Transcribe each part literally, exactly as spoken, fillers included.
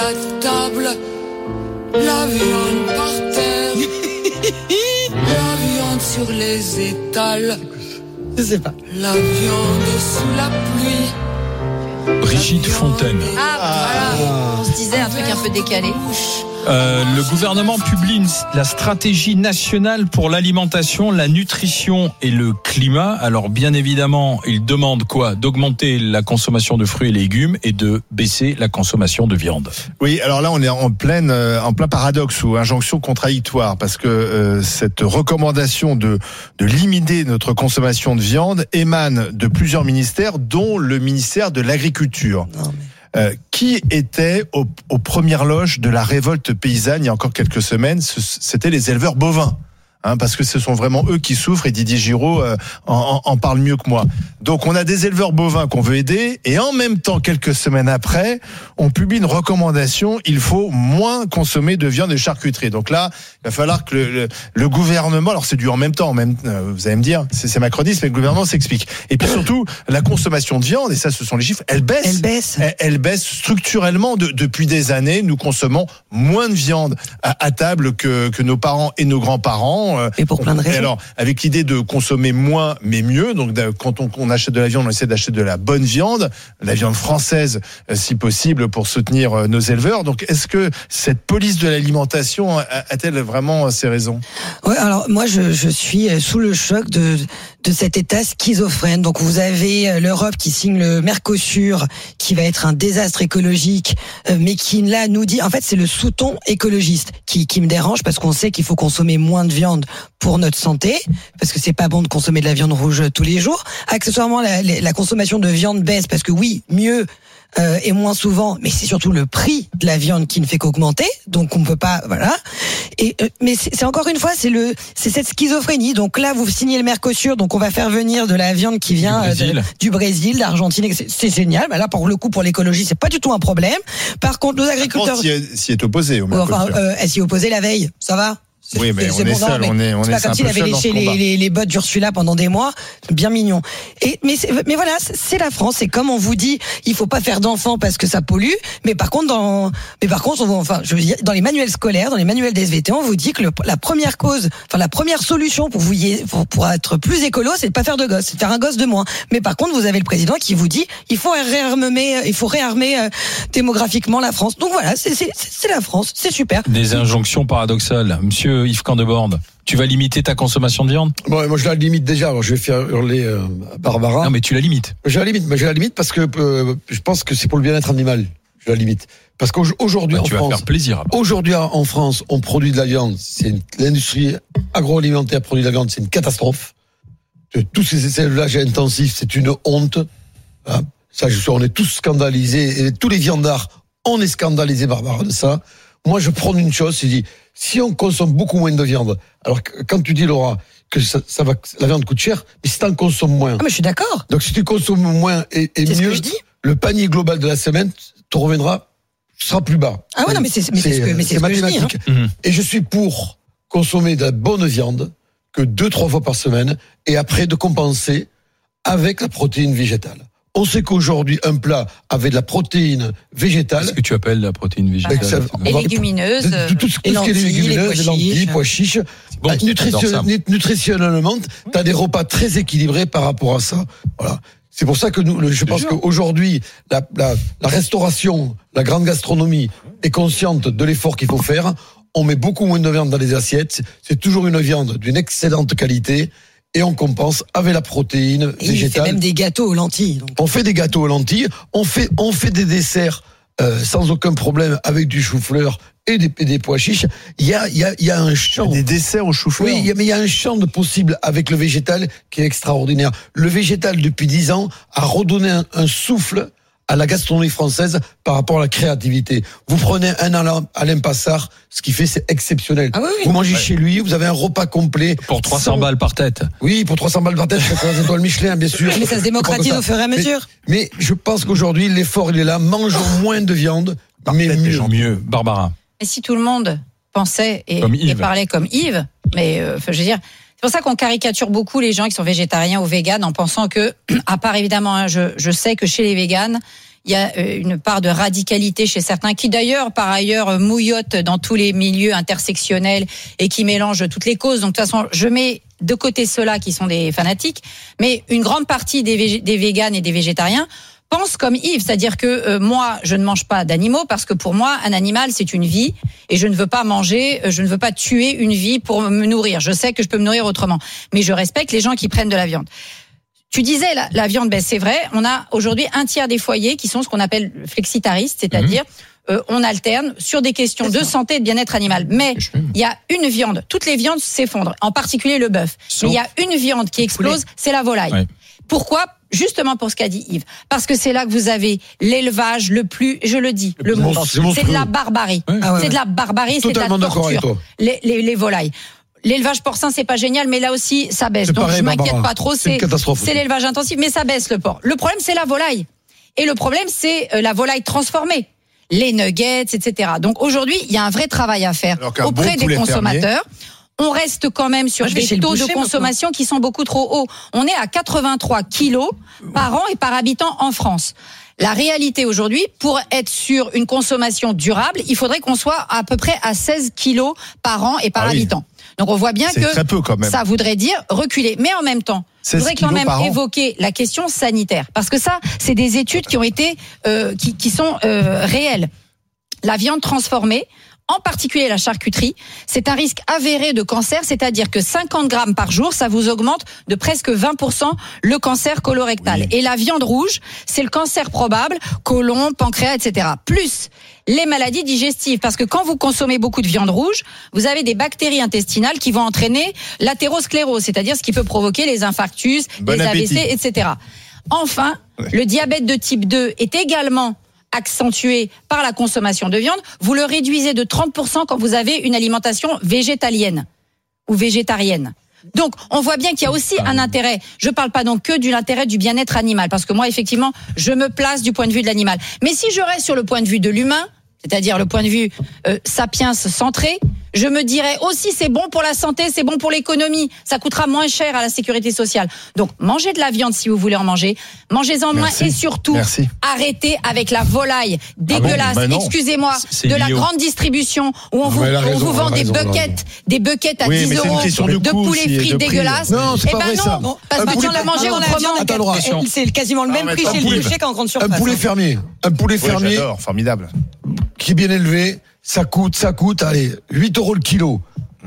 la table, la viande par terre, la viande sur les étals, je sais pas. la viande sous la pluie. Brigitte Fontaine. Ah, voilà. On se disait un truc un peu décalé. Euh, le gouvernement publie une, la stratégie nationale pour l'alimentation, la nutrition et le climat. Alors bien évidemment, il demande quoi ? D'augmenter la consommation de fruits et légumes et de baisser la consommation de viande. Oui, alors là on est en pleine, euh, en plein paradoxe ou injonction contradictoire parce que euh, cette recommandation de de limiter notre consommation de viande émane de plusieurs ministères, dont le ministère de l'Agriculture. Non, mais... Euh, qui était aux, aux premières loges de la révolte paysanne il y a encore quelques semaines ? C'était les éleveurs bovins. Hein, parce que ce sont vraiment eux qui souffrent et Didier Giraud euh, en, en parle mieux que moi. Donc on a des éleveurs bovins qu'on veut aider et en même temps, quelques semaines après, on publie une recommandation, il faut moins consommer de viande et charcuterie. Donc là, il va falloir que le, le, le gouvernement, alors c'est du en même temps, même, euh, vous allez me dire, c'est, c'est macroniste, mais le gouvernement s'explique. Et puis surtout, la consommation de viande, et ça ce sont les chiffres, elle baisse. Elle baisse. Elle, elle baisse structurellement de, depuis des années, nous consommons moins de viande à, à table que, que nos parents et nos grands-parents. Et pour plein de raisons. Alors, avec l'idée de consommer moins mais mieux, donc quand on, on achète de la viande, on essaie d'acheter de la bonne viande, la viande française si possible pour soutenir nos éleveurs. Donc, est-ce que cette police de l'alimentation a-t-elle vraiment ses raisons ? Ouais, alors moi je, je suis sous le choc de de cet état schizophrène. Donc vous avez l'Europe qui signe le Mercosur, qui va être un désastre écologique, mais qui là nous dit, en fait c'est le sous-ton écologiste qui qui me dérange parce qu'on sait qu'il faut consommer moins de viande pour notre santé, parce que c'est pas bon de consommer de la viande rouge tous les jours. Accessoirement, la, la consommation de viande baisse parce que oui, mieux euh, et moins souvent, mais c'est surtout le prix de la viande qui ne fait qu'augmenter, donc on peut pas, voilà. Et euh, mais c'est, c'est encore une fois, c'est le, c'est cette schizophrénie. Donc là, vous signez le Mercosur, donc on va faire venir de la viande qui vient du Brésil, euh, de, du Brésil, d'Argentine. C'est, c'est génial. Bah là, pour le coup, pour l'écologie, c'est pas du tout un problème. Par contre, nos agriculteurs, s'y est, s'y est opposé au Mercosur. enfin, euh, elle s'y est opposée la veille. Ça va. C'est, oui, mais c'est on est bon, seul, non, on est, on c'est est, pas comme s'il avait léché les, les, les bottes d'Ursula pendant des mois, bien mignon. Et mais c'est, mais voilà, c'est la France. C'est comme on vous dit, il faut pas faire d'enfants parce que ça pollue. Mais par contre, dans, mais par contre, on, enfin, je veux dire, dans les manuels scolaires, dans les manuels des S V T, on vous dit que le, la première cause, enfin la première solution pour vous y, pour, pour être plus écolo, c'est de pas faire de gosses, c'est de faire un gosse de moins. Mais par contre, vous avez le président qui vous dit, il faut réarmer, il faut réarmer euh, démographiquement la France. Donc voilà, c'est, c'est, c'est la France, c'est super. Des injonctions paradoxales. Monsieur Yves Candeborne, tu vas limiter ta consommation de viande ? Bon, moi je la limite déjà. Alors je vais faire hurler euh, Barbara. Non, mais tu la limites. Je la limite, mais je la limite parce que euh, je pense que c'est pour le bien-être animal. Je la limite parce qu'aujourd'hui bah, en tu France, vas faire plaisir. aujourd'hui en France, on produit de la viande. C'est une, l'industrie agroalimentaire produit de la viande, c'est une catastrophe. Tous ces élevages intensifs, c'est une honte. Hein, ça, je suis, on est tous scandalisés. Et tous les viandards, on est scandalisés, Barbara, de ça. Moi, je prône une chose, c'est dit, si on consomme beaucoup moins de viande, alors que, quand tu dis, Laura, que ça, ça va, la viande coûte cher, mais si t'en consommes moins. Ah, mais je suis d'accord. Donc, si tu consommes moins et, et c'est mieux, ce que je dis. le panier global de la semaine te reviendra, sera plus bas. Ah ouais, non, mais c'est, mais c'est, c'est ce que, mais c'est, c'est ce que je dis, hein. Mmh. Et je suis pour consommer de la bonne viande que deux, trois fois par semaine, et après de compenser avec la protéine végétale. On sait qu'aujourd'hui, un plat avec de la protéine végétale. Qu'est-ce que tu appelles la protéine végétale ? Ça, Les légumineuses. de, de, tout ce, les tout ce qui est les lentilles, légumineuses, les les pois lentilles, chiches. pois chiches. Bon, Bah, nutrition, nutritionnellement, tu as des repas très équilibrés par rapport à ça. Voilà. C'est pour ça que nous, je pense qu'aujourd'hui, la, la, la restauration, la grande gastronomie est consciente de l'effort qu'il faut faire. On met beaucoup moins de viande dans les assiettes. C'est toujours une viande d'une excellente qualité. Et on compense avec la protéine Et végétale. il fait même des gâteaux aux lentilles. Donc. On fait des gâteaux aux lentilles, on fait, on fait des desserts euh, sans aucun problème avec du chou-fleur et des, et des pois chiches. Il y a, il y a, il y a un champ. Des desserts au chou-fleur. Oui, il y a, mais il y a un champ de possibles avec le végétal qui est extraordinaire. Le végétal, depuis dix ans, a redonné un, un souffle à la gastronomie française par rapport à la créativité. Vous prenez un Alain, Alain Passard, ce qu'il fait, c'est exceptionnel. Ah oui, oui. Vous mangez ouais. chez lui, vous avez un repas complet. Pour trois cents sans... balles par tête. Oui, pour trois cents balles par tête, c'est trois étoiles Michelin, bien sûr. Mais ça se démocratise au fur et à mesure. Mais, mais je pense qu'aujourd'hui, l'effort, il est là. Mangeons moins de viande, mais mieux. Mieux. Barbara. Et si tout le monde pensait et, Comme et Yves. parlait comme Yves, mais euh, je veux dire, c'est pour ça qu'on caricature beaucoup les gens qui sont végétariens ou véganes en pensant que, à part évidemment, hein, je, je sais que chez les véganes, Il y a une part de radicalité chez certains qui d'ailleurs, par ailleurs, mouillotent dans tous les milieux intersectionnels et qui mélangent toutes les causes. Donc de toute façon, je mets de côté ceux-là qui sont des fanatiques, mais une grande partie des, vég- des véganes et des végétariens pensent comme Yves, c'est-à-dire que euh, moi, je ne mange pas d'animaux parce que pour moi, un animal, c'est une vie et je ne veux pas manger, je ne veux pas tuer une vie pour me nourrir. Je sais que je peux me nourrir autrement, mais je respecte les gens qui prennent de la viande. Tu disais la, la viande, ben c'est vrai. On a aujourd'hui un tiers des foyers qui sont ce qu'on appelle flexitaristes, c'est-à-dire mmh. euh, on alterne sur des questions de santé et de bien-être animal. Mais il y a une viande, toutes les viandes s'effondrent, en particulier le bœuf. Sauf mais il y a une viande qui explose, c'est la volaille. Ouais. Pourquoi ? Justement pour ce qu'a dit Yves, parce que c'est là que vous avez l'élevage le plus, je le dis, le mot, c'est, c'est de la barbarie, ouais. ah ouais, c'est de la barbarie, totalement c'est de la torture. Les, les, les volailles. L'élevage porcin, c'est pas génial, mais là aussi, ça baisse. C'est Donc, pareil, je m'inquiète Barbara. pas trop. C'est, c'est, c'est l'élevage intensif, mais ça baisse le porc. Le problème, c'est la volaille. Et le problème, c'est la volaille transformée. Les nuggets, et cetera. Donc, aujourd'hui, il y a un vrai travail à faire auprès bon des consommateurs. Fermier. On reste quand même sur Moi, des taux boucher, de consommation maintenant. qui sont beaucoup trop hauts. On est à quatre-vingt-trois kilos par an et par habitant en France. La réalité aujourd'hui, pour être sur une consommation durable, il faudrait qu'on soit à peu près à seize kilos par an et par ah habitant. Oui. Donc on voit bien c'est que très peu quand même. Ça voudrait dire reculer. Mais en même temps, je voudrais quand même évoquer la question sanitaire. Parce que ça, c'est des études qui ont été, euh, qui, qui sont euh, réelles. La viande transformée, en particulier la charcuterie, c'est un risque avéré de cancer, c'est-à-dire que cinquante grammes par jour, ça vous augmente de presque vingt pour cent le cancer colorectal. Oui. Et la viande rouge, c'est le cancer probable, côlon, pancréas, et cetera. Plus les maladies digestives, parce que quand vous consommez beaucoup de viande rouge, vous avez des bactéries intestinales qui vont entraîner l'athérosclérose, c'est-à-dire ce qui peut provoquer les infarctus, bon les appétit. A V C, et cetera. Enfin, ouais. le diabète de type deux est également accentué par la consommation de viande, vous le réduisez de trente pour cent quand vous avez une alimentation végétalienne ou végétarienne. Donc, on voit bien qu'il y a aussi un intérêt. Je ne parle pas donc que de l'intérêt du bien-être animal, parce que moi, effectivement, je me place du point de vue de l'animal. Mais si je reste sur le point de vue de l'humain, c'est-à-dire le point de vue euh, sapiens centré, je me dirais aussi c'est bon pour la santé, c'est bon pour l'économie, ça coûtera moins cher à la sécurité sociale. Donc mangez de la viande si vous voulez en manger, mangez-en moins et surtout Merci. arrêtez avec la volaille dégueulasse, ah bon, bah excusez-moi, c'est de la grande distribution où on vous, on vous vend des buckets, des buckets à oui, dix euros de, de poulet frit dégueulasse. Non, c'est eh pas ben vrai non, ça. Bon, parce que on l'a mangé autrement. C'est quasiment le même prix chez le boucher qu'en grande surface. Un poulet fermier, un poulet fermier, formidable, qui est bien élevé. Ça coûte, ça coûte, allez, huit euros le kilo.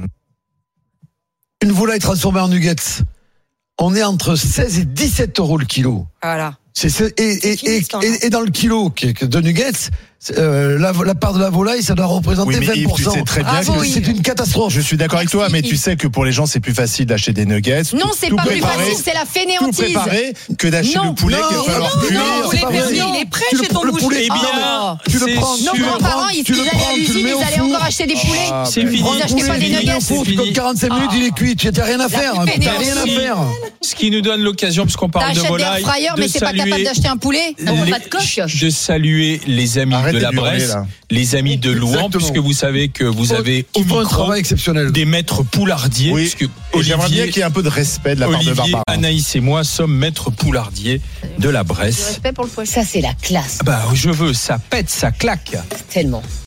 Une volaille transformée en nuggets, on est entre seize et dix-sept euros le kilo. Voilà. C'est, c'est, et, et, et, et, et dans le kilo de nuggets, euh, la, la part de la volaille, ça doit représenter oui, vingt pour cent. Tu sais très bien Bravo, que oui. c'est une catastrophe. Je suis d'accord Merci, avec toi, mais Yves. Tu sais que pour les gens, c'est plus facile d'acheter des nuggets. Non, c'est tout pas préparé, plus facile, c'est la fainéantise. Tout préparé que d'acheter non, le poulet qu'il va falloir cuire. Il est prêt chez ton boucher. Eh bien, tu le prends. Nos grands-parents, ils allaient à l'usine, ils allaient encore acheter des poulets. C'est fini. Ils n'achetaient pas des nuggets. Comme quarante-cinq minutes, il est cuit. Tu n'as rien à faire. Tu n'as rien à faire. Ce qui nous donne l'occasion, parce qu'on parle de volaille, mais c'est pas capable d'acheter un poulet. De saluer les amis de la Bresse, les amis de Louan, puisque vous savez que vous avez au micro un travail exceptionnel. Des maîtres poulardiers. Oui. Puisque Olivier, j'aimerais bien qu'il y ait un peu de respect de la Olivier, part de Barbara. Anaïs et moi sommes maîtres poulardiers de la Bresse. Du respect pour le poisson. Ça, c'est la classe. Bah, je veux, ça pète, ça claque. Tellement.